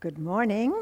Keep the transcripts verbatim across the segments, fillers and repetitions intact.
Good morning.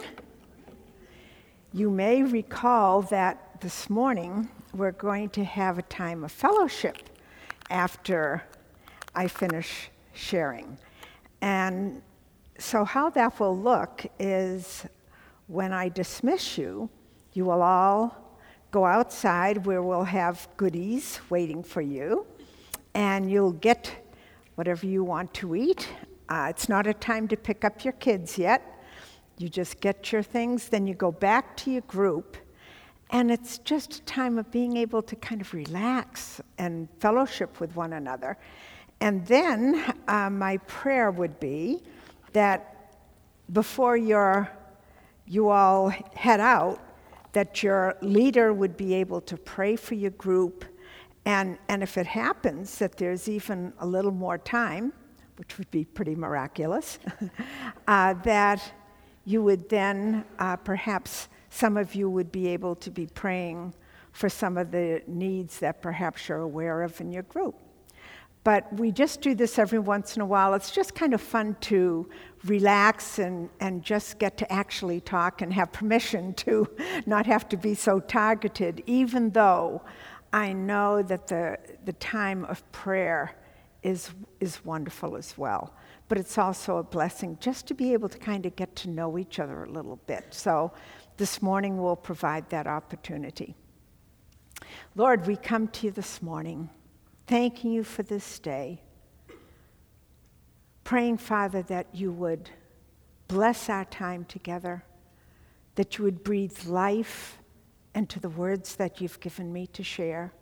You may recall that this morning we're going to have a time of fellowship after I finish sharing. And so how that will look is when I dismiss you, you will all go outside where we'll have goodies waiting for you, and you'll get whatever you want to eat. Uh, it's not a time to pick up your kids yet. You just get your things, then you go back to your group, and it's just a time of being able to kind of relax and fellowship with one another. And then uh, my prayer would be that before you're, you all head out, that your leader would be able to pray for your group, and, and if it happens that there's even a little more time, which would be pretty miraculous, uh, that you would then, uh, perhaps some of you would be able to be praying for some of the needs that perhaps you're aware of in your group. But we just do this every once in a while. It's just kind of fun to relax and, and just get to actually talk and have permission to not have to be so targeted, even though I know that the, the time of prayer is, is wonderful as well. But it's also a blessing just to be able to kind of get to know each other a little bit. So this morning we'll provide that opportunity. Lord, we come to you this morning, thanking you for this day, praying, Father, that you would bless our time together, that you would breathe life into the words that you've given me to share,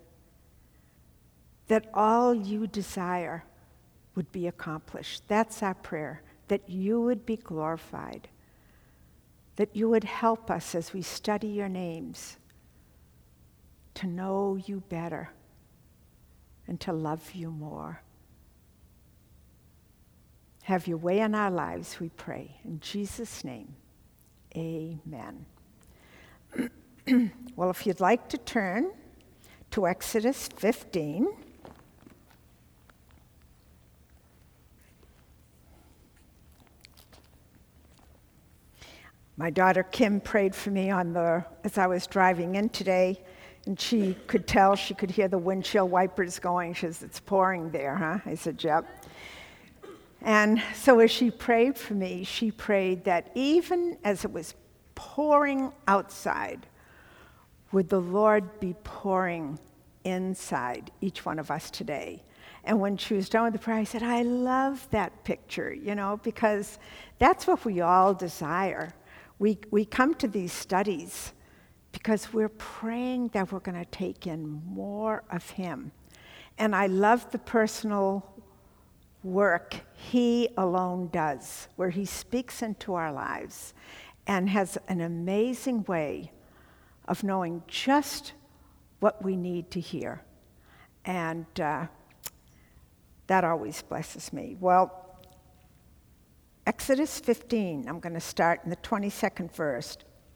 that all you desire would be accomplished. That's our prayer, that you would be glorified, that you would help us as we study your names to know you better and to love you more. Have your way in our lives, we pray. In Jesus' name, amen. Well, if you'd like to turn to Exodus fifteen, my daughter Kim prayed for me on the as I was driving in today, and she could tell, she could hear the windshield wipers going. She says, "It's pouring there, huh?" I said, "Yep." And so as she prayed for me, she prayed that even as it was pouring outside, would the Lord be pouring inside each one of us today. And when she was done with the prayer, I said, I love that picture, you know, because that's what we all desire. We we come to these studies because we're praying that we're going to take in more of him. And I love the personal work he alone does, where he speaks into our lives and has an amazing way of knowing just what we need to hear. And uh, that always blesses me. Well, Exodus fifteen, I'm going to start in the twenty-second verse.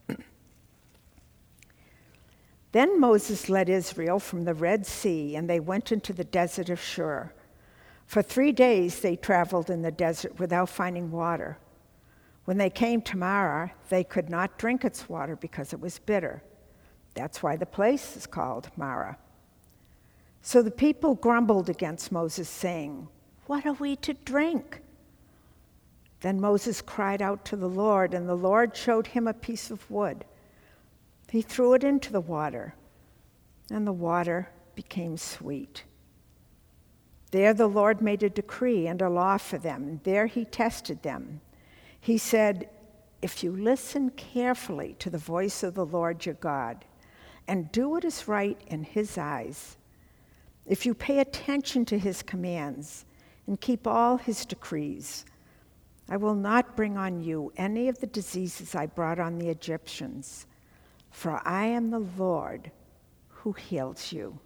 Then Moses led Israel from the Red Sea, and they went into the desert of Shur. For three days they traveled in the desert without finding water. When they came to Marah, they could not drink its water because it was bitter. That's why the place is called Marah. So the people grumbled against Moses, saying, "What are we to drink?" Then Moses cried out to the Lord, and the Lord showed him a piece of wood. He threw it into the water, and the water became sweet. There the Lord made a decree and a law for them, and there he tested them. He said, "If you listen carefully to the voice of the Lord your God, and do what is right in his eyes, if you pay attention to his commands and keep all his decrees, I will not bring on you any of the diseases I brought on the Egyptians, for I am the Lord who heals you."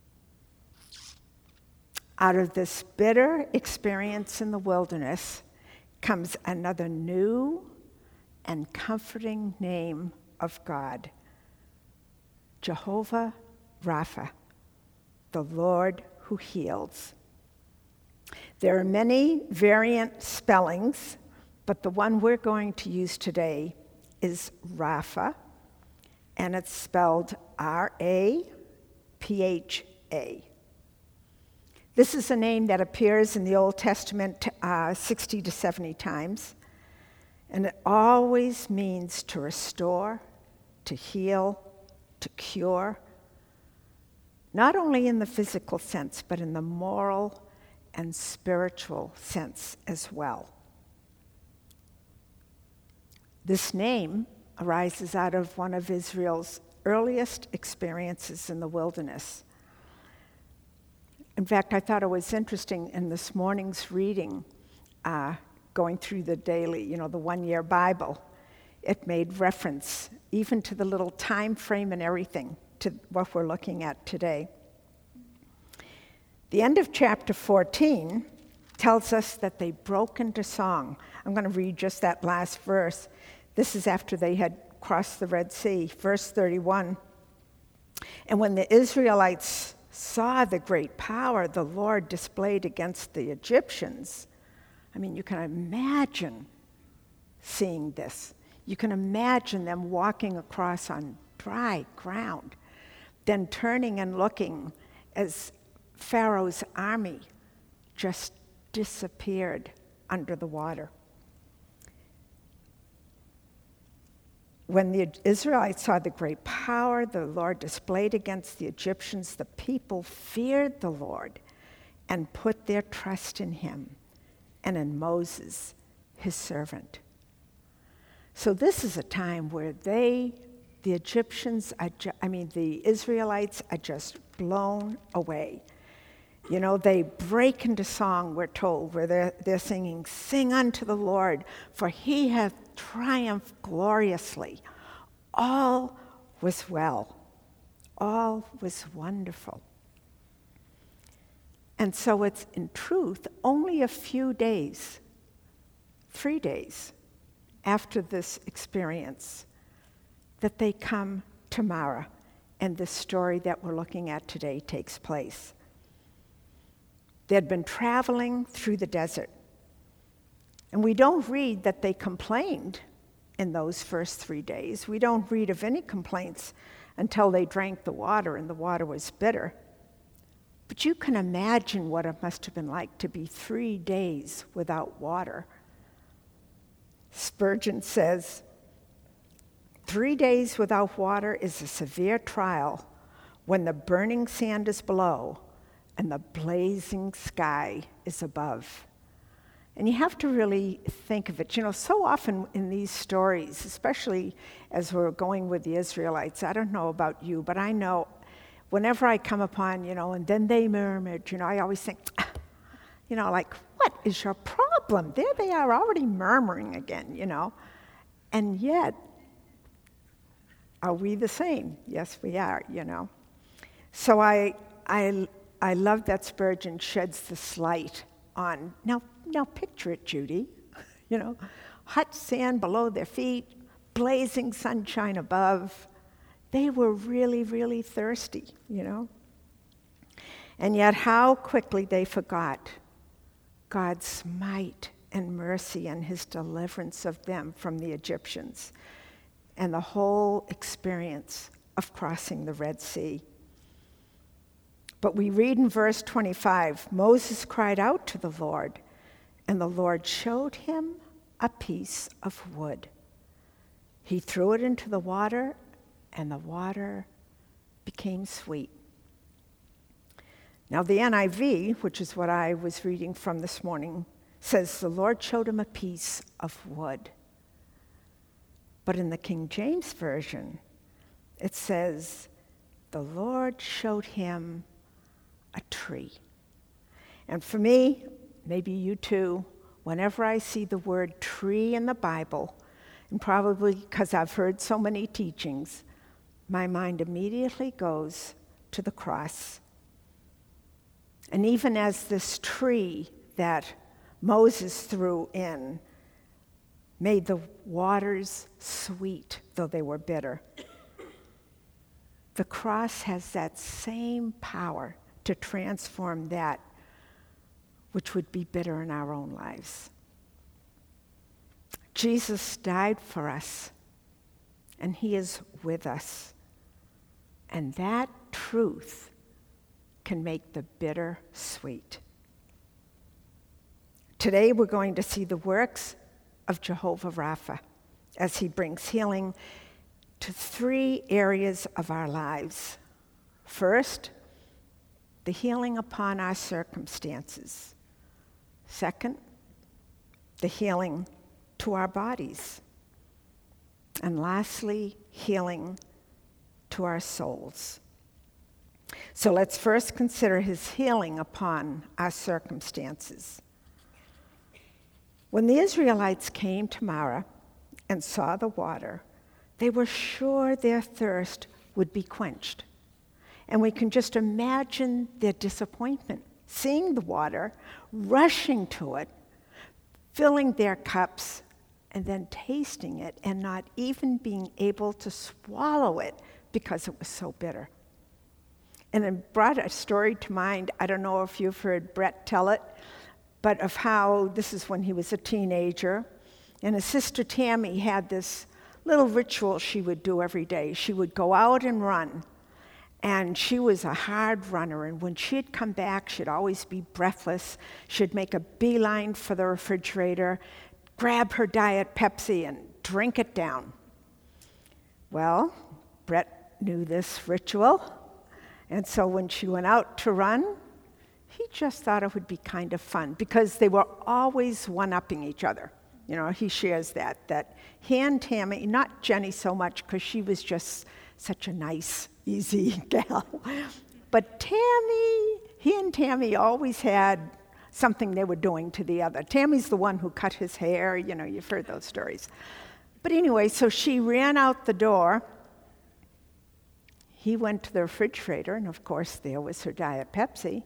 Out of this bitter experience in the wilderness comes another new and comforting name of God, Jehovah Rapha, the Lord who heals. There are many variant spellings but the one we're going to use today is Rapha, and it's spelled R A P H A. This is a name that appears in the Old Testament uh, sixty to seventy times, and it always means to restore, to heal, to cure, not only in the physical sense, but in the moral and spiritual sense as well. This name arises out of one of Israel's earliest experiences in the wilderness. In fact, I thought it was interesting in this morning's reading, uh, going through the daily, you know, the one-year Bible, it made reference even to the little time frame and everything to what we're looking at today. The end of chapter fourteen tells us that they broke into song. I'm going to read just that last verse. This is after they had crossed the Red Sea. Verse thirty-one. And when the Israelites saw the great power the Lord displayed against the Egyptians, I mean, you can imagine seeing this. You can imagine them walking across on dry ground, then turning and looking as Pharaoh's army just disappeared under the water. When the Israelites saw the great power the Lord displayed against the Egyptians, the people feared the Lord and put their trust in him and in Moses, his servant. So this is a time where they, the Egyptians, are ju- I mean, the Israelites are just blown away. You know, they break into song, we're told, where they're, they're singing, "Sing unto the Lord, for he hath triumphed gloriously. All was well. All was wonderful." And so it's, in truth, only a few days, three days after this experience, that they come to Marah, and the story that we're looking at today takes place. They had been traveling through the desert. And we don't read that they complained in those first three days. We don't read of any complaints until they drank the water and the water was bitter. But you can imagine what it must have been like to be three days without water. Spurgeon says, "Three days without water is a severe trial when the burning sand is below and the blazing sky is above." And you have to really think of it. You know, so often in these stories, especially as we're going with the Israelites, I don't know about you, but I know whenever I come upon, you know, and then they murmured, you know, I always think, you know, like, what is your problem? There they are already murmuring again, you know. And yet, are we the same? Yes, we are, you know. So I, I, I love that Spurgeon sheds this light on, now, now picture it, Judy, you know, hot sand below their feet, blazing sunshine above. They were really, really thirsty, you know. And yet how quickly they forgot God's might and mercy and his deliverance of them from the Egyptians and the whole experience of crossing the Red Sea. But we read in verse twenty-five, Moses cried out to the Lord, and the Lord showed him a piece of wood. He threw it into the water, and the water became sweet. Now the N I V, which is what I was reading from this morning, says the Lord showed him a piece of wood. But in the King James Version, it says the Lord showed him a tree. And for me, maybe you too, whenever I see the word tree in the Bible, and probably because I've heard so many teachings, my mind immediately goes to the cross. And even as this tree that Moses threw in made the waters sweet, though they were bitter, the cross has that same power to transform that which would be bitter in our own lives. Jesus died for us, and he is with us. And that truth can make the bitter sweet. Today we're going to see the works of Jehovah Rapha as he brings healing to three areas of our lives. First, the healing upon our circumstances. Second, the healing to our bodies. And lastly, healing to our souls. So let's first consider his healing upon our circumstances. When the Israelites came to Marah and saw the water, they were sure their thirst would be quenched. And we can just imagine their disappointment, seeing the water, rushing to it, filling their cups, and then tasting it and not even being able to swallow it because it was so bitter. And it brought a story to mind. I don't know if you've heard Brett tell it, but of how this is when he was a teenager. And his sister Tammy had this little ritual she would do every day. She would go out and run. And she was a hard runner. And when she'd come back, she'd always be breathless. She'd make a beeline for the refrigerator, grab her Diet Pepsi, and drink it down. Well, Brett knew this ritual. And so when she went out to run, he just thought it would be kind of fun because they were always one-upping each other. You know, he shares that, that he and Tammy, not Jenny so much because she was just such a nice, easy gal, but Tammy, he and Tammy always had something they were doing to the other. Tammy's the one who cut his hair, you know, you've heard those stories. But anyway, so she ran out the door. He went to the refrigerator, and of course there was her Diet Pepsi.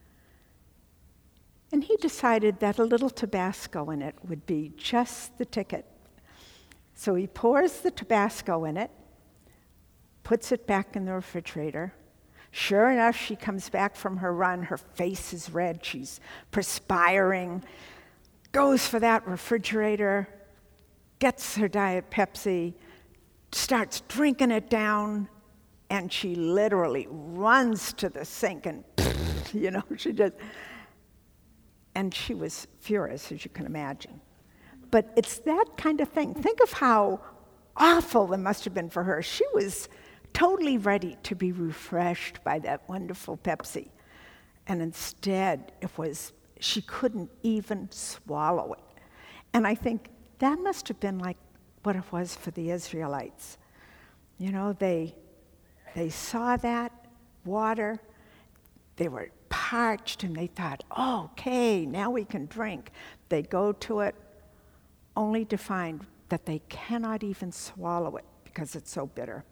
And he decided that a little Tabasco in it would be just the ticket. So he pours the Tabasco in it, puts it back in the refrigerator. Sure enough, she comes back from her run. Her face is red. She's perspiring, goes for that refrigerator, gets her Diet Pepsi, starts drinking it down, and she literally runs to the sink and, you know, she just... And she was furious, as you can imagine. But it's that kind of thing. Think of how awful it must have been for her. She was totally ready to be refreshed by that wonderful Pepsi. And instead, it was, she couldn't even swallow it. And I think that must have been like what it was for the Israelites. You know, they, they saw that water, they were parched, and they thought, oh, okay, now we can drink. They go to it only to find that they cannot even swallow it because it's so bitter.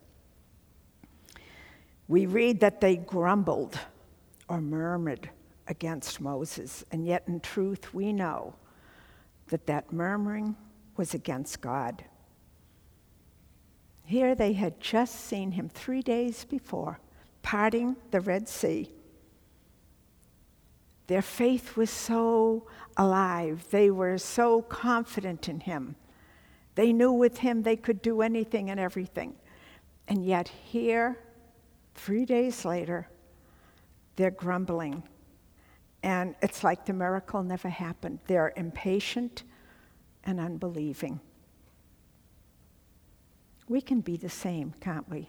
We read that they grumbled or murmured against Moses, and yet in truth we know that that murmuring was against God. Here they had just seen him three days before, parting the Red Sea. Their faith was so alive. They were so confident in him. They knew with him they could do anything and everything. And yet here, three days later, they're grumbling. And it's like the miracle never happened. They're impatient and unbelieving. We can be the same, can't we?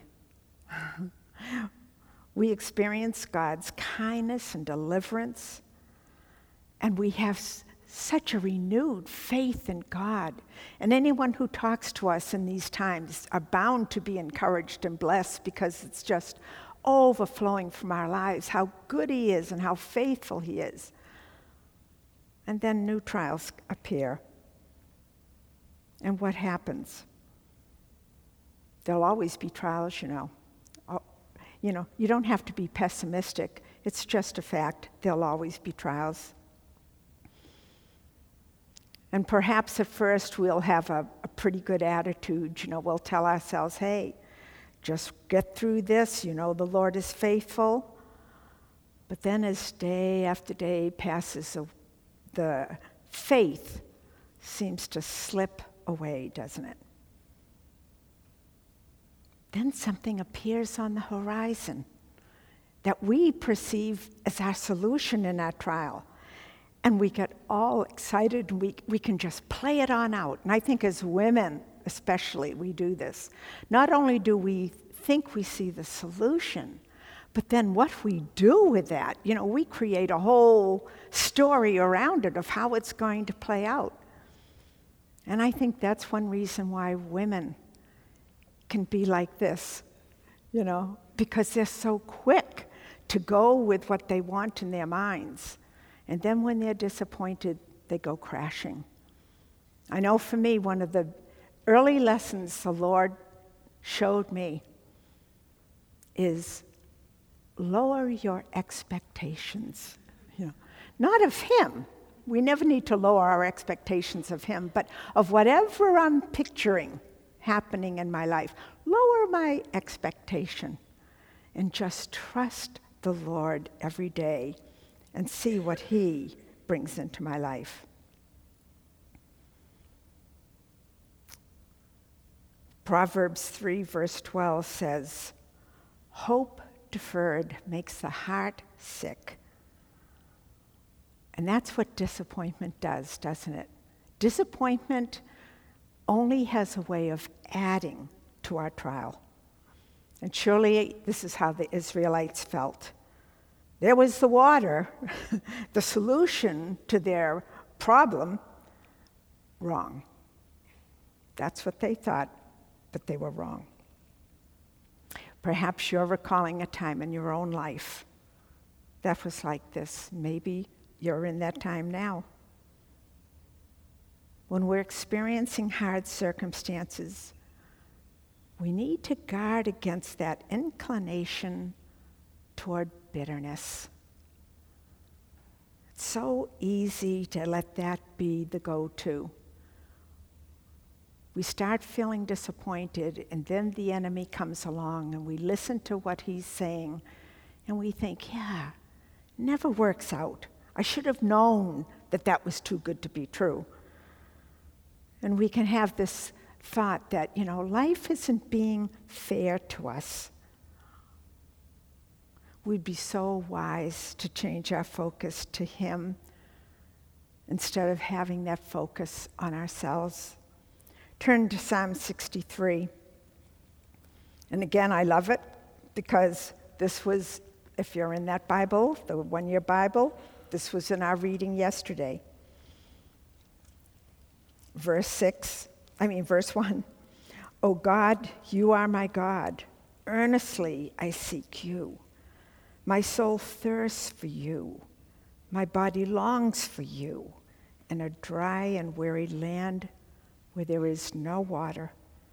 We experience God's kindness and deliverance, and we have s- such a renewed faith in God. And anyone who talks to us in these times are bound to be encouraged and blessed because it's just overflowing from our lives, how good he is and how faithful he is. And then new trials appear. And what happens? There'll always be trials, you know. You know, you don't have to be pessimistic. It's just a fact. There'll always be trials. And perhaps at first we'll have a, a pretty good attitude. You know, we'll tell ourselves, hey, just get through this. You know, the Lord is faithful. But then as day after day passes, the faith seems to slip away, doesn't it? Then something appears on the horizon that we perceive as our solution in our trial. And we get all excited, and we, we can just play it on out. And I think as women, especially, we do this. Not only do we think we see the solution, but then what we do with that, you know, we create a whole story around it of how it's going to play out. And I think that's one reason why women can be like this, you know, because they're so quick to go with what they want in their minds. And then when they're disappointed, they go crashing. I know for me, one of the early lessons the Lord showed me is lower your expectations. You know, not of Him. We never need to lower our expectations of Him, but of whatever I'm picturing happening in my life. Lower my expectation and just trust the Lord every day and see what He brings into my life. Proverbs three, verse twelve says, "Hope deferred makes the heart sick." And that's what disappointment does, doesn't it? Disappointment only has a way of adding to our trial. And surely this is how the Israelites felt. There was the water, the solution to their problem, wrong. That's what they thought, but they were wrong. Perhaps you're recalling a time in your own life that was like this. Maybe you're in that time now. When we're experiencing hard circumstances, we need to guard against that inclination toward bitterness. It's so easy to let that be the go-to. We start feeling disappointed, and then the enemy comes along, and we listen to what he's saying, and we think, yeah, never works out. I should have known that that was too good to be true. And we can have this thought that, you know, life isn't being fair to us. We'd be so wise to change our focus to Him instead of having that focus on ourselves. Turn to Psalm sixty-three. And again, I love it because this was, if you're in that Bible, the one-year Bible, this was in our reading yesterday. Verse six, I mean verse one. "O God, you are my God. Earnestly I seek you. My soul thirsts for you. My body longs for you in a dry and weary land where there is no water.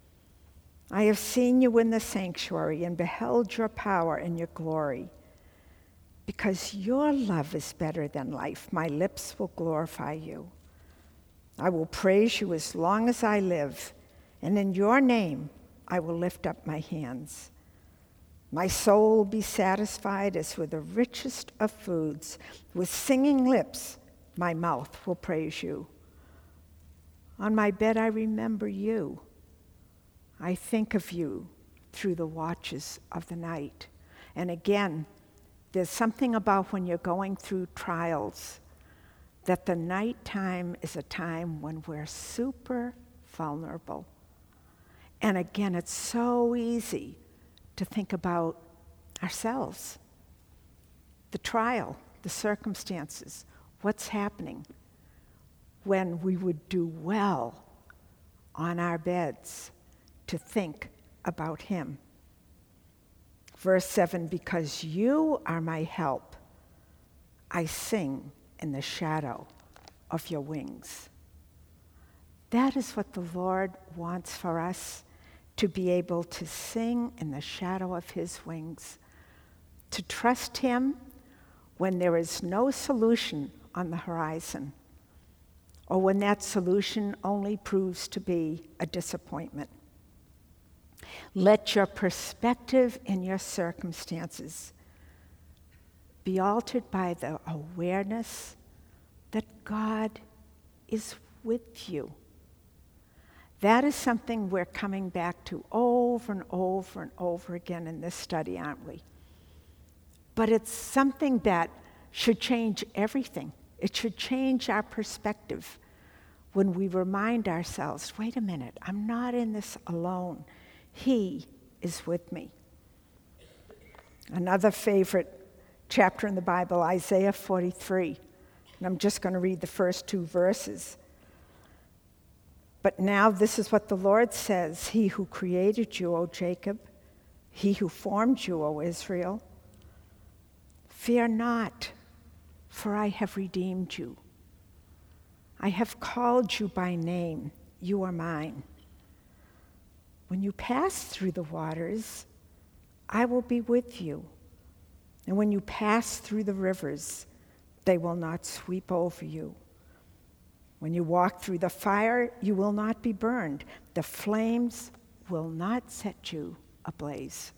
I have seen you in the sanctuary and beheld your power and your glory. Because your love is better than life, my lips will glorify you. I will praise you as long as I live, and in your name I will lift up my hands. My soul will be satisfied as with the richest of foods. With singing lips, my mouth will praise you. On my bed I remember you. I think of you through the watches of the night." And again, there's something about when you're going through trials that the nighttime is a time when we're super vulnerable. And again, it's so easy to think about ourselves, the trial, the circumstances, what's happening, when we would do well on our beds to think about Him. Verse seven, "Because you are my help, I sing in the shadow of your wings." That is what the Lord wants for us, to be able to sing in the shadow of His wings, to trust Him when there is no solution on the horizon, or when that solution only proves to be a disappointment. Let your perspective in your circumstances be altered by the awareness that God is with you, That is something we're coming back to over and over and over again in this study, aren't we? But it's something that should change everything. It should change our perspective when we remind ourselves, wait a minute, I'm not in this alone. He is with me. Another favorite chapter in the Bible, Isaiah forty-three. And I'm just going to read the first two verses. But now this is what the Lord says, He who created you, O Jacob, He who formed you, O Israel, fear not, for I have redeemed you. I have called you by name, you are mine. When you pass through the waters, I will be with you. And when you pass through the rivers, they will not sweep over you. When you walk through the fire, you will not be burned. The flames will not set you ablaze.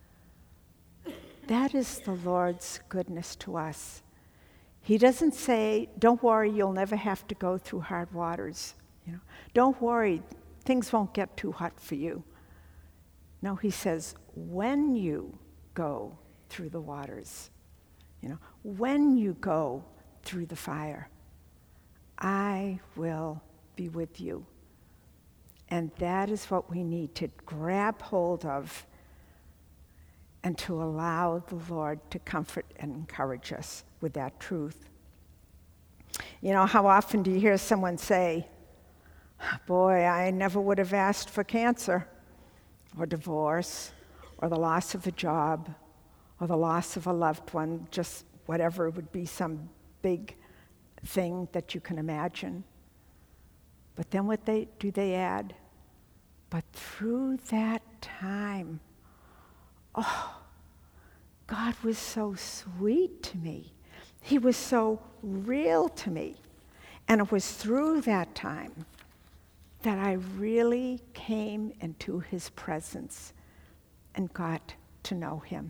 That is the Lord's goodness to us. He doesn't say, don't worry, you'll never have to go through hard waters. You know, don't worry, things won't get too hot for you. No, he says, when you go through the waters, you know, when you go through the fire, I will be with you. And that is what we need to grab hold of and to allow the Lord to comfort and encourage us with that truth. You know, how often do you hear someone say, boy, I never would have asked for cancer or divorce or the loss of a job or the loss of a loved one, just whatever would be some big thing that you can imagine. But then what they do they add? But through that time, oh, God was so sweet to me. He was so real to me. And it was through that time that I really came into his presence and got to know him.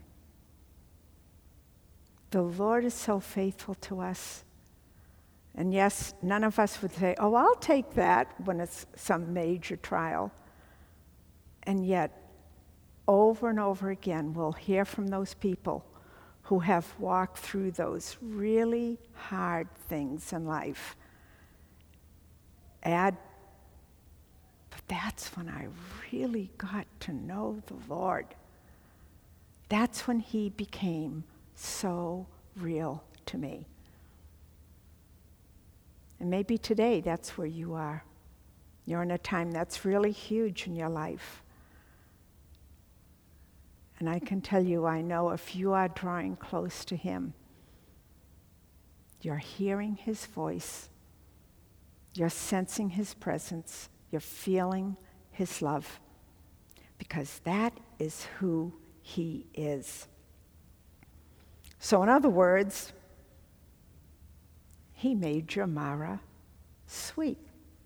The Lord is so faithful to us. And yes, none of us would say, oh, I'll take that when it's some major trial. And yet, over and over again, we'll hear from those people who have walked through those really hard things in life. Add, but that's when I really got to know the Lord. That's when he became so real to me. And maybe today that's where you are. You're in a time that's really huge in your life. And I can tell you, I know if you are drawing close to him, you're hearing his voice, you're sensing his presence, you're feeling his love, because that is who he is. So in other words, he made your Mara sweet.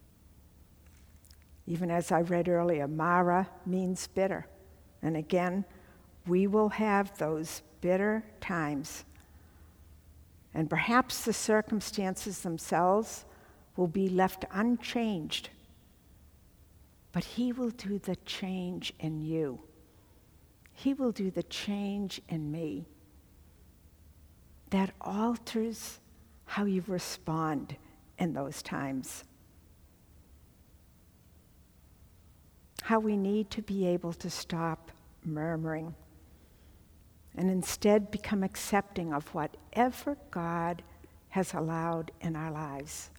Even as I read earlier, Mara means bitter. And again, we will have those bitter times. And perhaps the circumstances themselves will be left unchanged. But he will do the change in you. He will do the change in me that alters how you respond in those times. How we need to be able to stop murmuring and instead become accepting of whatever God has allowed in our lives.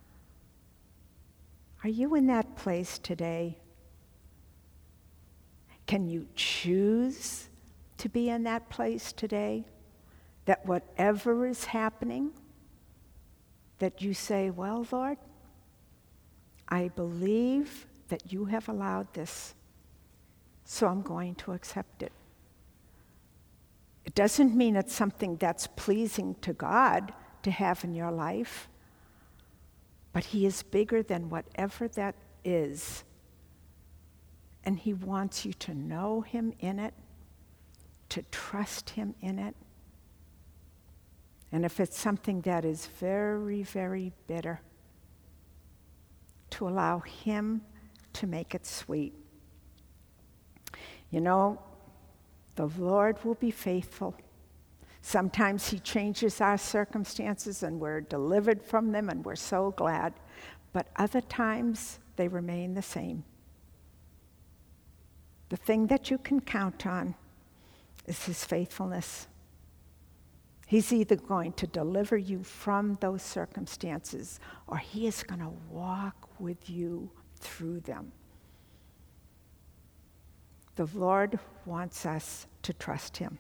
Are you in that place today? Can you choose to be in that place today? That whatever is happening, that you say, well, Lord, I believe that you have allowed this, so I'm going to accept it. It doesn't mean it's something that's pleasing to God to have in your life, but he is bigger than whatever that is, and he wants you to know him in it, to trust him in it. And if it's something that is very, very bitter, to allow him to make it sweet. You know, the Lord will be faithful. Sometimes he changes our circumstances and we're delivered from them and we're so glad. But other times they remain the same. The thing that you can count on is his faithfulness. He's either going to deliver you from those circumstances or he is going to walk with you through them. The Lord wants us to trust him.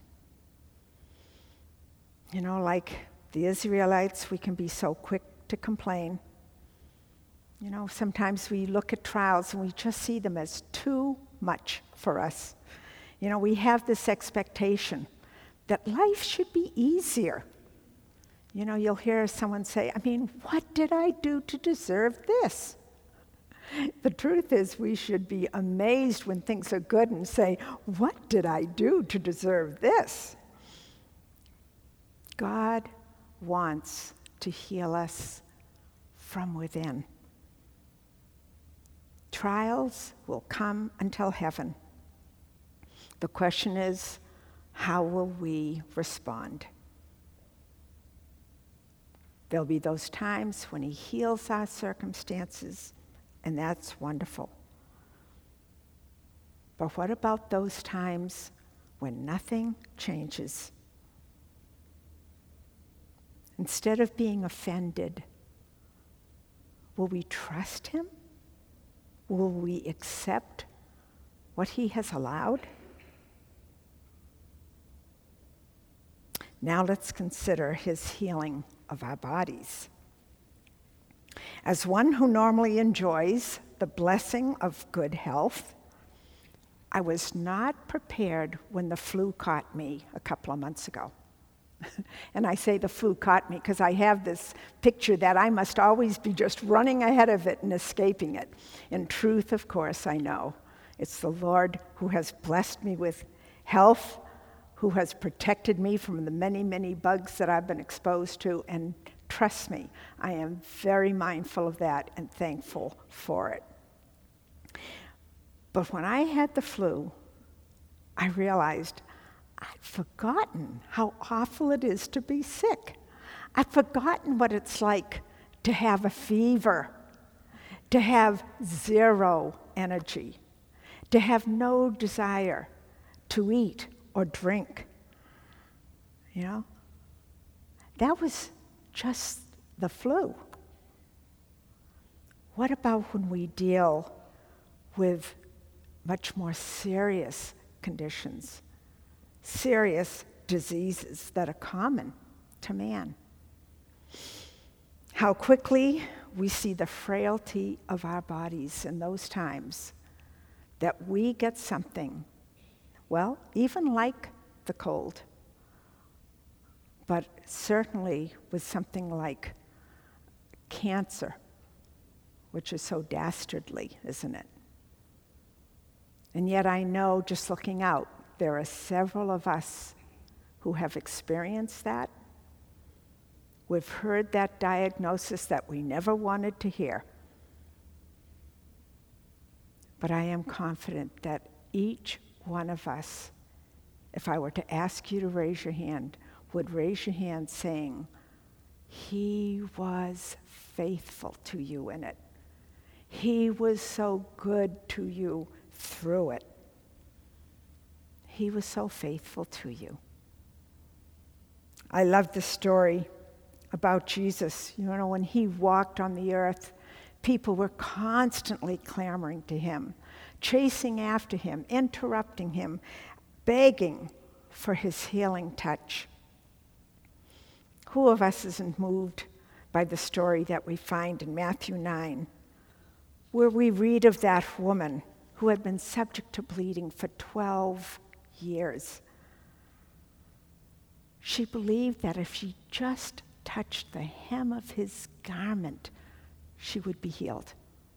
You know, like the Israelites, we can be so quick to complain. You know, sometimes we look at trials and we just see them as too much for us. You know, we have this expectation that life should be easier. You know, you'll hear someone say, I mean, what did I do to deserve this? The truth is, we should be amazed when things are good and say, what did I do to deserve this? God wants to heal us from within. Trials will come until heaven. The question is, how will we respond? There'll be those times when he heals our circumstances, and that's wonderful. But what about those times when nothing changes? Instead of being offended, will we trust him? Will we accept what he has allowed? Now let's consider his healing of our bodies. As one who normally enjoys the blessing of good health, I was not prepared when the flu caught me a couple of months ago. And I say the flu caught me because I have this picture that I must always be just running ahead of it and escaping it. In truth, of course, I know it's the Lord who has blessed me with health, who has protected me from the many, many bugs that I've been exposed to, and trust me, I am very mindful of that and thankful for it. But when I had the flu, I realized I'd forgotten how awful it is to be sick. I'd forgotten what it's like to have a fever, to have zero energy, to have no desire to eat or drink. You know, that was just the flu. What about when we deal with much more serious conditions, serious diseases that are common to man? How quickly we see the frailty of our bodies in those times that we get something, well, even like the cold, but certainly with something like cancer, which is so dastardly, isn't it? And yet I know, just looking out, there are several of us who have experienced that. We've heard that diagnosis that we never wanted to hear. But I am confident that each one of us, if I were to ask you to raise your hand, would raise your hand saying, he was faithful to you in it. He was so good to you through it. He was so faithful to you. I love the story about Jesus. You know, when he walked on the earth, people were constantly clamoring to him, chasing after him, interrupting him, begging for his healing touch. Who of us isn't moved by the story that we find in Matthew nine, where we read of that woman who had been subject to bleeding for twelve years? She believed that if she just touched the hem of his garment, she would be healed.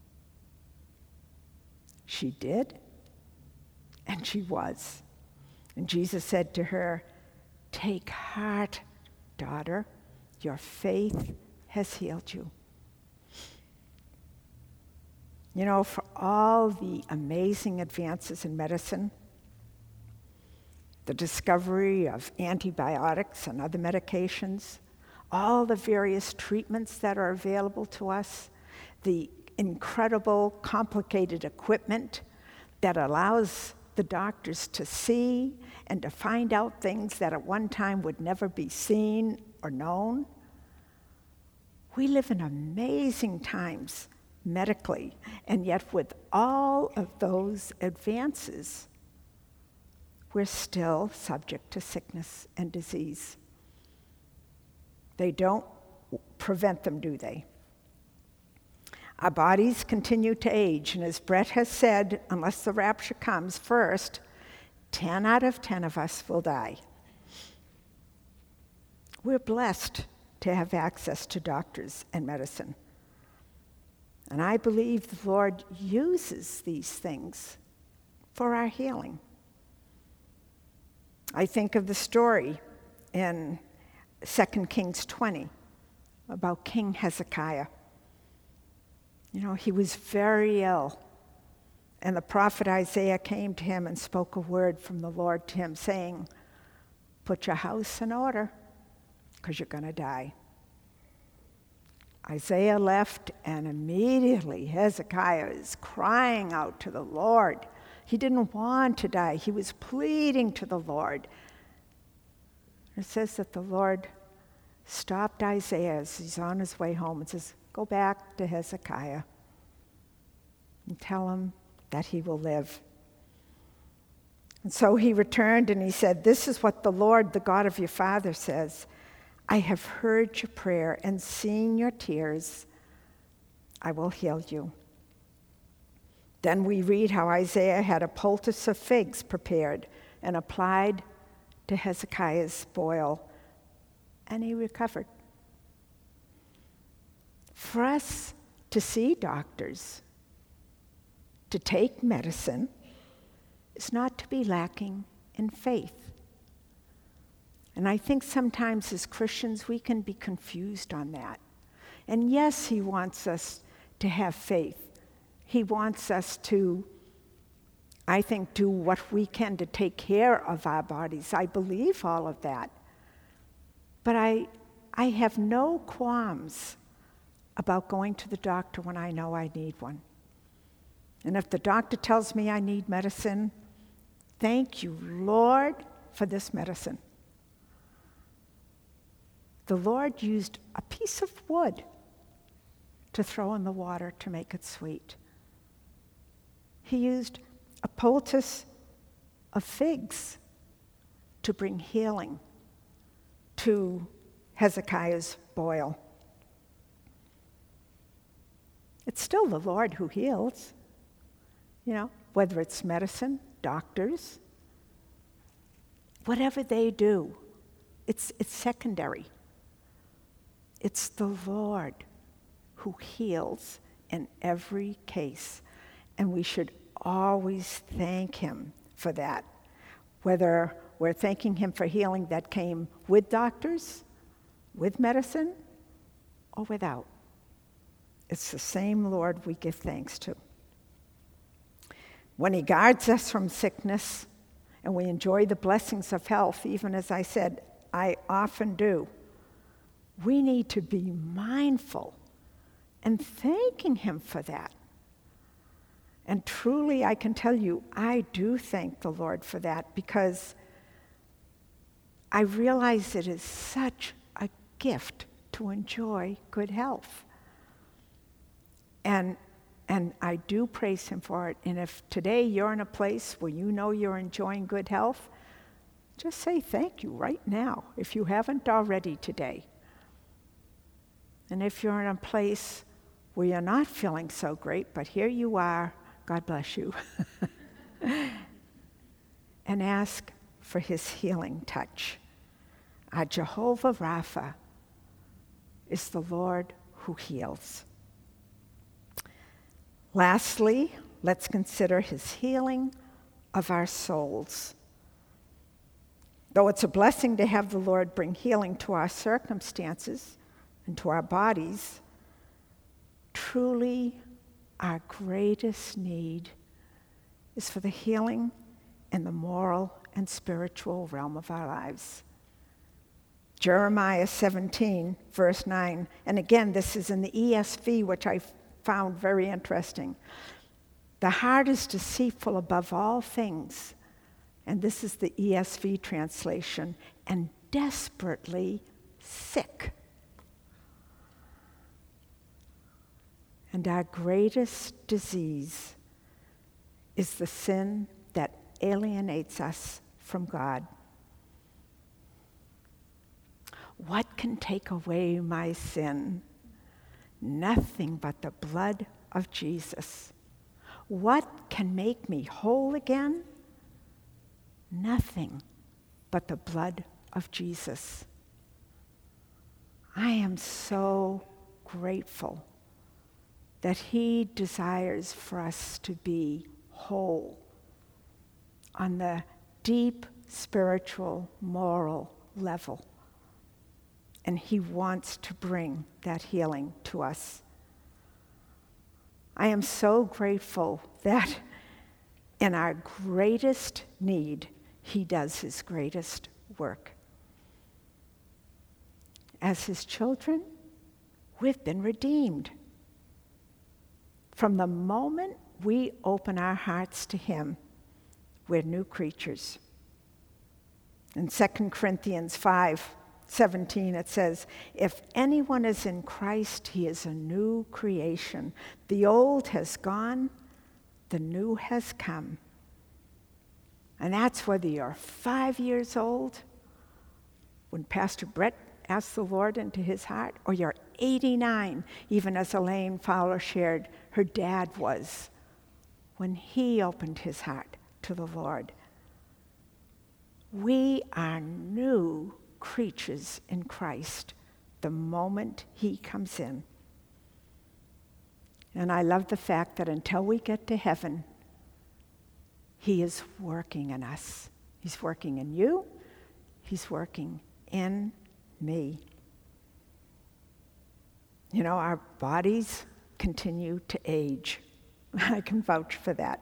She did, and she was. And Jesus said to her, "Take heart, daughter, your faith has healed you." You know, for all the amazing advances in medicine, the discovery of antibiotics and other medications, all the various treatments that are available to us, the incredible, complicated equipment that allows the doctors to see and to find out things that at one time would never be seen or known. We live in amazing times medically, and yet with all of those advances, we're still subject to sickness and disease. They don't prevent them, do they? Our bodies continue to age, and as Brett has said, unless the rapture comes first, ten out of ten of us will die. We're blessed to have access to doctors and medicine. And I believe the Lord uses these things for our healing. I think of the story in Second Kings twenty about King Hezekiah. You know, he was very ill, and the prophet Isaiah came to him and spoke a word from the Lord to him, saying, "Put your house in order, because you're going to die." Isaiah left, and immediately Hezekiah is crying out to the Lord. He didn't want to die. He was pleading to the Lord. It says that the Lord stopped Isaiah as he's on his way home and says, "Go back to Hezekiah and tell him that he will live." And so he returned and he said, "This is what the Lord, the God of your father, says. I have heard your prayer and seen your tears. I will heal you." Then we read how Isaiah had a poultice of figs prepared and applied to Hezekiah's boil, and he recovered. For us to see doctors, to take medicine, is not to be lacking in faith. And I think sometimes as Christians we can be confused on that. And yes, he wants us to have faith. He wants us to, I think, do what we can to take care of our bodies. I believe all of that. But I, I have no qualms about going to the doctor when I know I need one. And if the doctor tells me I need medicine, thank you, Lord, for this medicine. The Lord used a piece of wood to throw in the water to make it sweet. He used a poultice of figs to bring healing to Hezekiah's boil. It's still the Lord who heals, you know, whether it's medicine, doctors, whatever they do, it's, it's secondary. It's the Lord who heals in every case, and we should always thank him for that, whether we're thanking him for healing that came with doctors, with medicine, or without. It's the same Lord we give thanks to. When he guards us from sickness and we enjoy the blessings of health, even as I said, I often do, we need to be mindful and thanking him for that. And truly, I can tell you, I do thank the Lord for that, because I realize it is such a gift to enjoy good health. And and I do praise him for it. And if today you're in a place where you know you're enjoying good health, just say thank you right now, if you haven't already today. And if you're in a place where you're not feeling so great, but here you are, God bless you, and ask for his healing touch. Our Jehovah Rapha is the Lord who heals. Lastly, let's consider his healing of our souls. Though it's a blessing to have the Lord bring healing to our circumstances and to our bodies, truly our greatest need is for the healing in the moral and spiritual realm of our lives. Jeremiah seventeen, verse nine, and again, this is in the E S V, which I found very interesting. The heart is deceitful above all things, and this is the E S V translation, and desperately sick. And our greatest disease is the sin that alienates us from God. What can take away my sin? Nothing but the blood of Jesus. What can make me whole again? Nothing but the blood of Jesus. I am so grateful that he desires for us to be whole on the deep spiritual, moral level. And he wants to bring that healing to us. I am so grateful that in our greatest need, he does his greatest work. As his children, we've been redeemed. From the moment we open our hearts to him, we're new creatures. In Second Corinthians five seventeen, it says, if anyone is in Christ, he is a new creation. The old has gone, the new has come. And that's whether you're five years old, when Pastor Brett asked the Lord into his heart, or you're eighty-nine, even as Elaine Fowler shared her dad was when he opened his heart to the Lord. We are new creatures in Christ the moment he comes in. And I love the fact that until we get to heaven, he is working in us. He's working in you. He's working in me. You know, our bodies continue to age. I can vouch for that.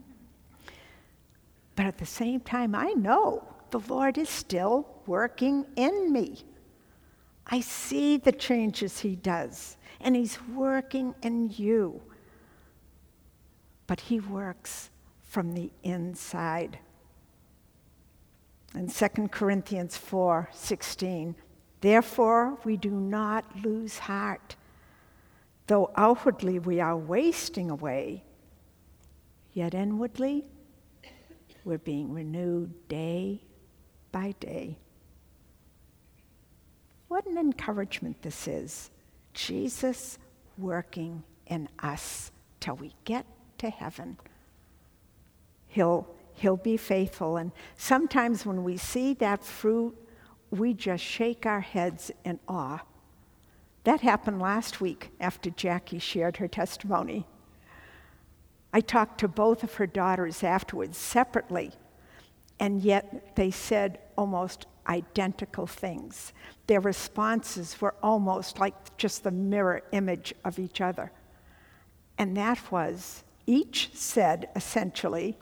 But at the same time, I know the Lord is still working in me. I see the changes he does, and he's working in you. But he works from the inside. In Second Corinthians four sixteen, therefore we do not lose heart. Though outwardly we are wasting away, yet inwardly we're being renewed day by day. What an encouragement this is. Jesus working in us till we get to heaven. He'll, he'll be faithful. And sometimes when we see that fruit, we just shake our heads in awe. That happened last week after Jackie shared her testimony. I talked to both of her daughters afterwards separately, and yet they said almost identical things. Their responses were almost like just the mirror image of each other. And that was, each said essentially,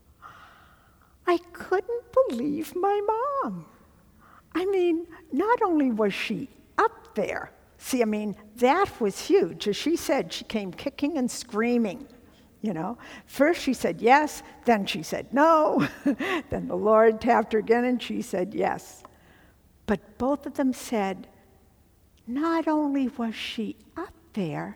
I couldn't believe my mom. I mean, not only was she up there, see, I mean, that was huge. As she said, she came kicking and screaming, you know. First she said yes, then she said no. Then the Lord tapped her again and she said yes. But both of them said, not only was she up there,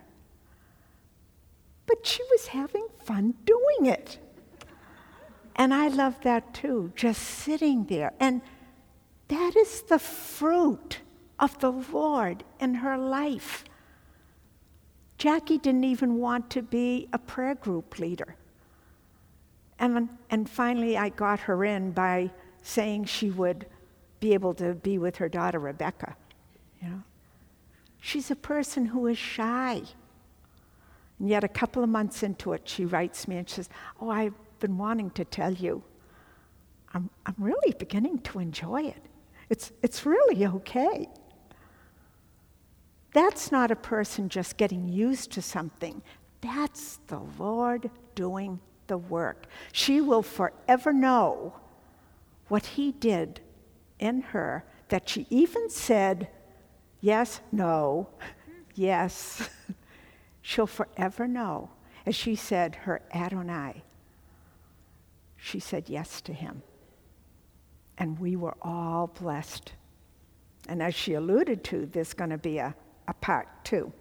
but she was having fun doing it. And I love that too, just sitting there. And that is the fruit of the Lord in her life. Jackie didn't even want to be a prayer group leader. And, and finally I got her in by saying she would be able to be with her daughter Rebecca. You know, she's a person who is shy. And yet a couple of months into it, she writes me and she says, oh, I've been wanting to tell you, I'm, I'm really beginning to enjoy it. It's, it's really okay. That's not a person just getting used to something. That's the Lord doing the work. She will forever know what he did in her, that she even said, yes, no, yes. She'll forever know. As she said, her Adonai, she said yes to him. And we were all blessed. And as she alluded to, there's going to be a, a part two.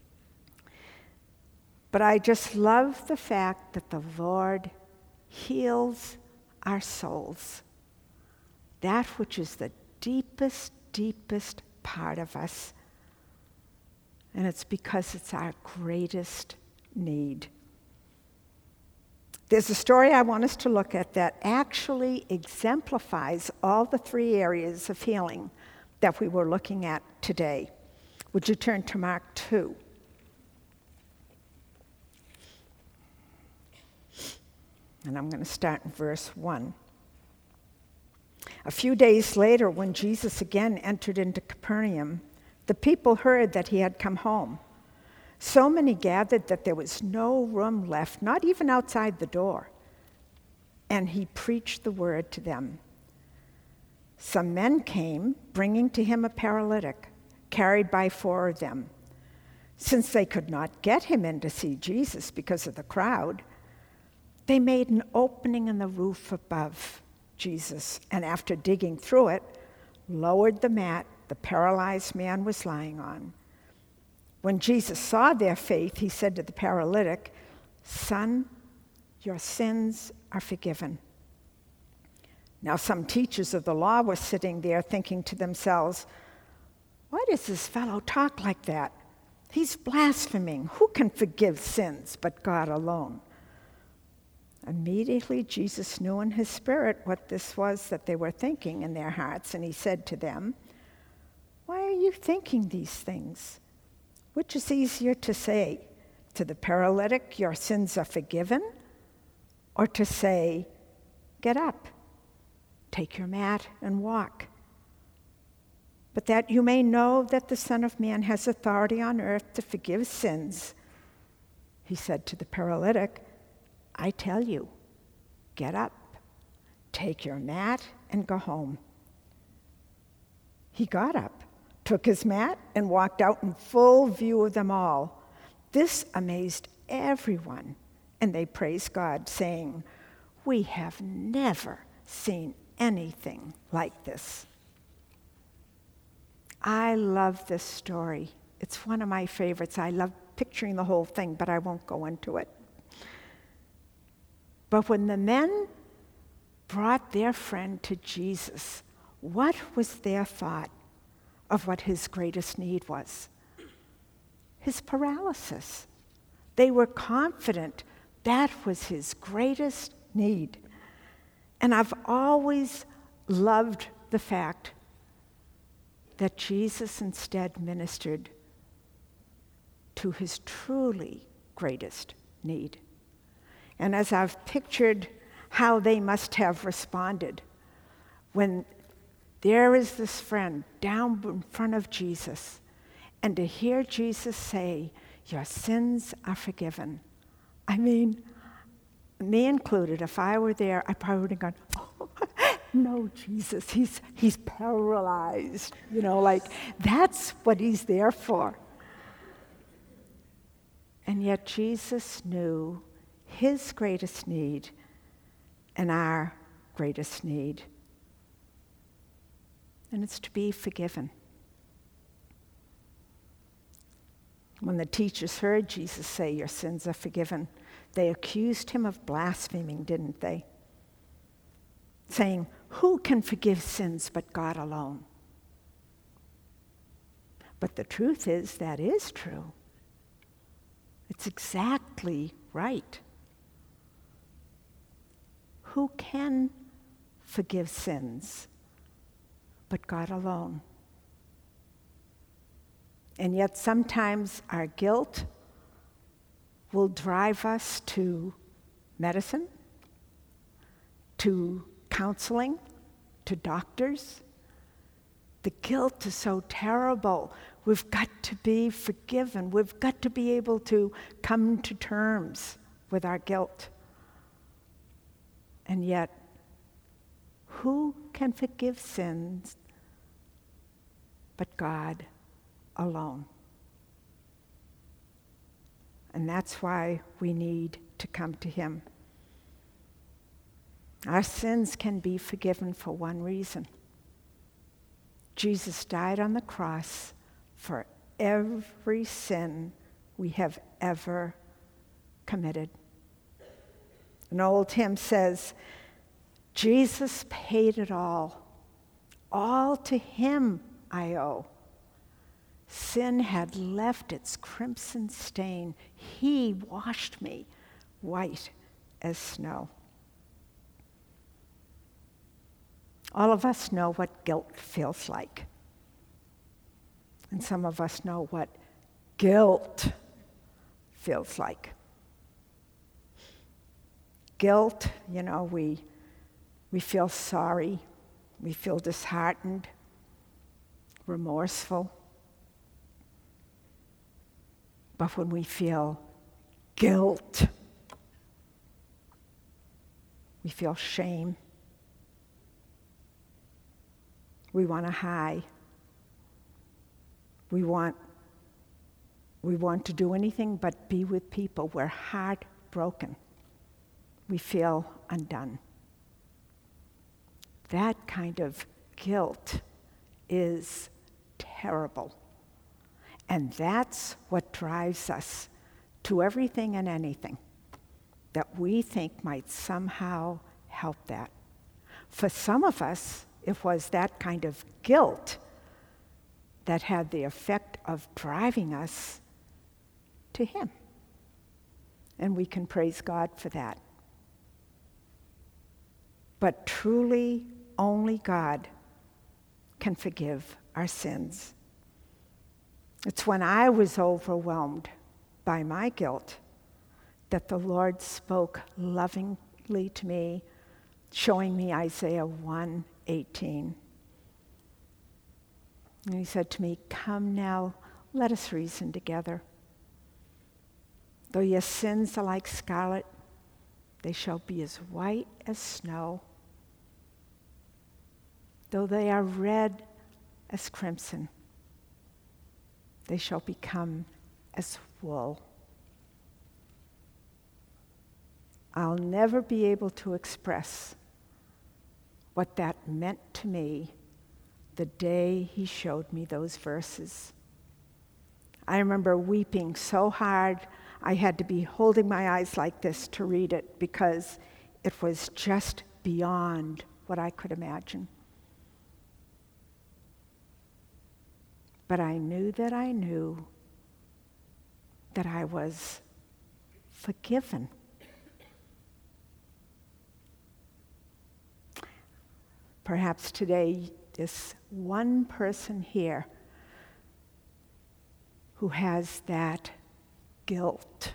But I just love the fact that the Lord heals our souls. That which is the deepest, deepest part of us. And it's because it's our greatest need. There's a story I want us to look at that actually exemplifies all the three areas of healing that we were looking at today. Would you turn to Mark two? And I'm going to start in verse one. A few days later, when Jesus again entered into Capernaum, the people heard that he had come home. So many gathered that there was no room left, not even outside the door. And he preached the word to them. Some men came, bringing to him a paralytic, carried by four of them. Since they could not get him in to see Jesus because of the crowd, they made an opening in the roof above Jesus, and after digging through it, lowered the mat the paralyzed man was lying on. When Jesus saw their faith, he said to the paralytic, "Son, your sins are forgiven." Now some teachers of the law were sitting there thinking to themselves, "Why does this fellow talk like that? He's blaspheming. Who can forgive sins but God alone?" Immediately Jesus knew in his spirit what this was that they were thinking in their hearts, and he said to them, "Why are you thinking these things? Which is easier to say to the paralytic, 'Your sins are forgiven,' or to say, 'Get up, take your mat and walk'? But that you may know that the Son of Man has authority on earth to forgive sins," he said to the paralytic, "I tell you, get up, take your mat, and go home." He got up, took his mat, and walked out in full view of them all. This amazed everyone, and they praised God, saying, "We have never seen anything like this." I love this story. It's one of my favorites. I love picturing the whole thing, but I won't go into it. But when the men brought their friend to Jesus, what was their thought of what his greatest need was? His paralysis. They were confident that was his greatest need. And I've always loved the fact that Jesus instead ministered to his truly greatest need. And as I've pictured how they must have responded when there is this friend down in front of Jesus, and to hear Jesus say, "Your sins are forgiven." I mean, me included, if I were there, I probably would have gone, "Oh, no, Jesus, he's, he's paralyzed." You know, like, that's what he's there for. And yet Jesus knew his greatest need and our greatest need. And it's to be forgiven. When the teachers heard Jesus say, "Your sins are forgiven," they accused him of blaspheming, didn't they? Saying, "Who can forgive sins but God alone?" But the truth is, that is true. It's exactly right. Who can forgive sins but God alone? And yet sometimes our guilt will drive us to medicine, to counseling, to doctors. The guilt is so terrible. We've got to be forgiven. We've got to be able to come to terms with our guilt. And yet, who can forgive sins but God alone? And that's why we need to come to him. Our sins can be forgiven for one reason. Jesus died on the cross for every sin we have ever committed. An old hymn says, Jesus paid it all. All to him I owe. Sin had left its crimson stain. He washed me white as snow. All of us know what guilt feels like. And some of us know what guilt feels like. Guilt, you know, we, we feel sorry, we feel disheartened, remorseful. But when we feel guilt, we feel shame. We want to hide. We want, we want to do anything but be with people. We're heartbroken. We feel undone. That kind of guilt is terrible. And that's what drives us to everything and anything that we think might somehow help that. For some of us, it was that kind of guilt that had the effect of driving us to him. And we can praise God for that. But truly, only God can forgive our sins. It's when I was overwhelmed by my guilt that the Lord spoke lovingly to me, showing me Isaiah one eighteen. And he said to me, "Come now, let us reason together. Though your sins are like scarlet, they shall be as white as snow. Though they are red as crimson, they shall become as wool." I'll never be able to express what that meant to me the day he showed me those verses. I remember weeping so hard I had to be holding my eyes like this to read it because it was just beyond what I could imagine. But I knew that I knew that I was forgiven. Perhaps today, this one person here who has that guilt.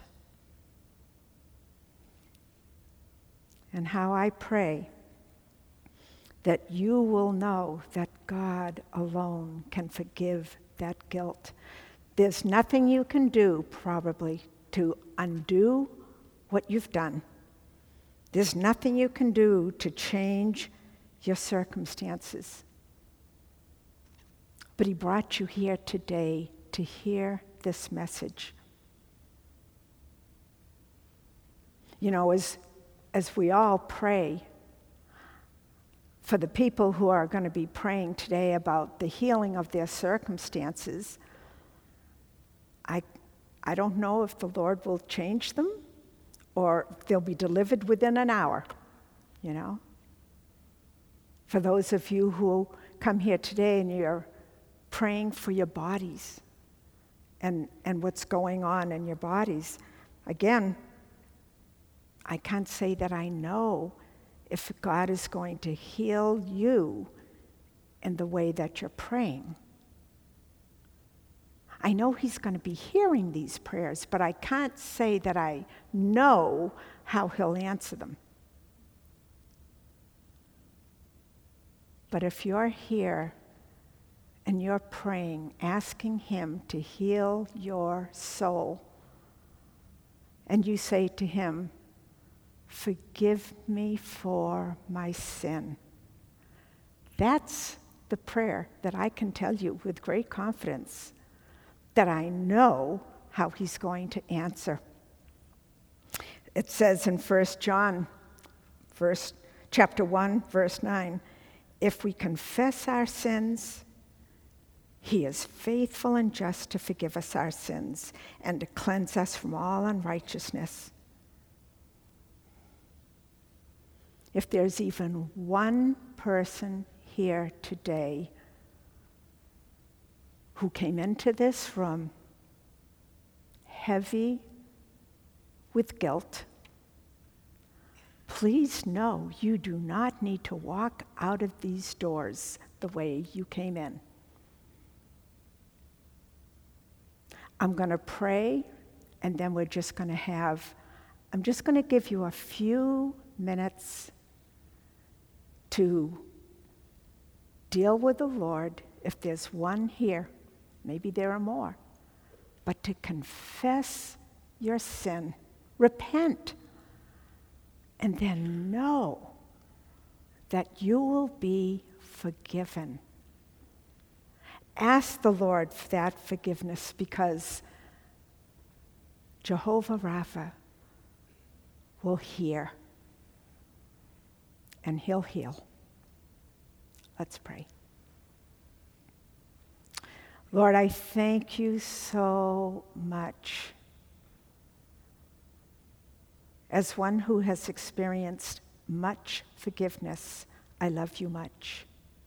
And how I pray that you will know that God alone can forgive that guilt. There's nothing you can do, probably, to undo what you've done. There's nothing you can do to change your circumstances. But he brought you here today to hear this message. You know, as, as we all pray for the people who are going to be praying today about the healing of their circumstances, I, I don't know if the Lord will change them or they'll be delivered within an hour, you know. For those of you who come here today and you're praying for your bodies and, and what's going on in your bodies, again, I can't say that I know if God is going to heal you in the way that you're praying. I know he's going to be hearing these prayers, but I can't say that I know how he'll answer them. But if you're here and you're praying, asking him to heal your soul, and you say to him, forgive me for my sin. That's the prayer that I can tell you with great confidence that I know how he's going to answer. It says in First John, verse, chapter one, verse nine, if we confess our sins, he is faithful and just to forgive us our sins and to cleanse us from all unrighteousness. If there's even one person here today who came into this room heavy with guilt, please know you do not need to walk out of these doors the way you came in. I'm going to pray, and then we're just going to have, I'm just going to give you a few minutes to deal with the Lord. If there's one here, maybe there are more, but to confess your sin, repent, and then know that you will be forgiven. Ask the Lord for that forgiveness, because Jehovah Rapha will hear and he'll heal. Let's pray. Lord, I thank you so much. As one who has experienced much forgiveness, I love you much.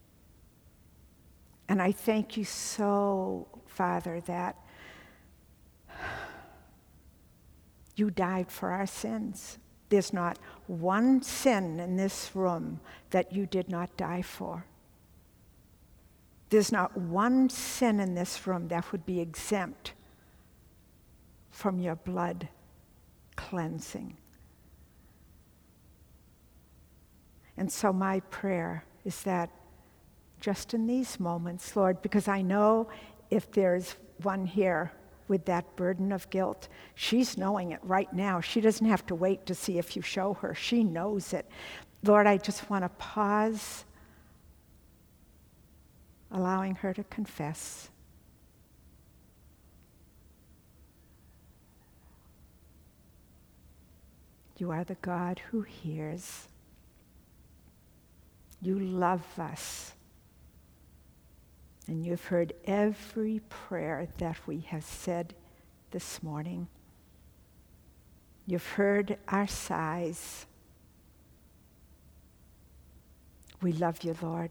And I thank you so, Father, that you died for our sins. There's not one sin in this room that you did not die for. There's not one sin in this room that would be exempt from your blood cleansing. And so my prayer is that just in these moments, Lord, because I know if there's one here with that burden of guilt, she's knowing it right now. She doesn't have to wait to see if you show her. She knows it. Lord, I just want to pause, allowing her to confess. You are the God who hears. You love us. And you've heard every prayer that we have said this morning. You've heard our sighs. We love you, Lord.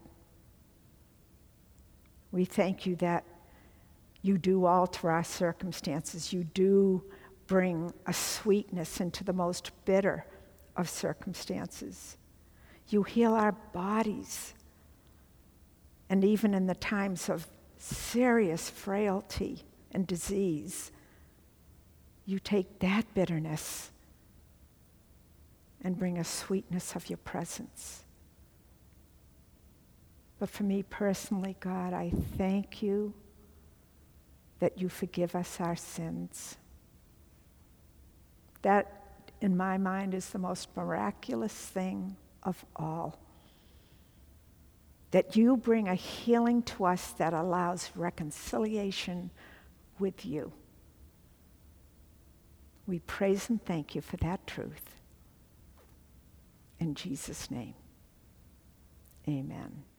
We thank you that you do alter our circumstances. You do bring a sweetness into the most bitter of circumstances. You heal our bodies. And even in the times of serious frailty and disease, you take that bitterness and bring a sweetness of your presence. But for me personally, God, I thank you that you forgive us our sins. That, in my mind, is the most miraculous thing of all. That you bring a healing to us that allows reconciliation with you. We praise and thank you for that truth. In Jesus' name, amen.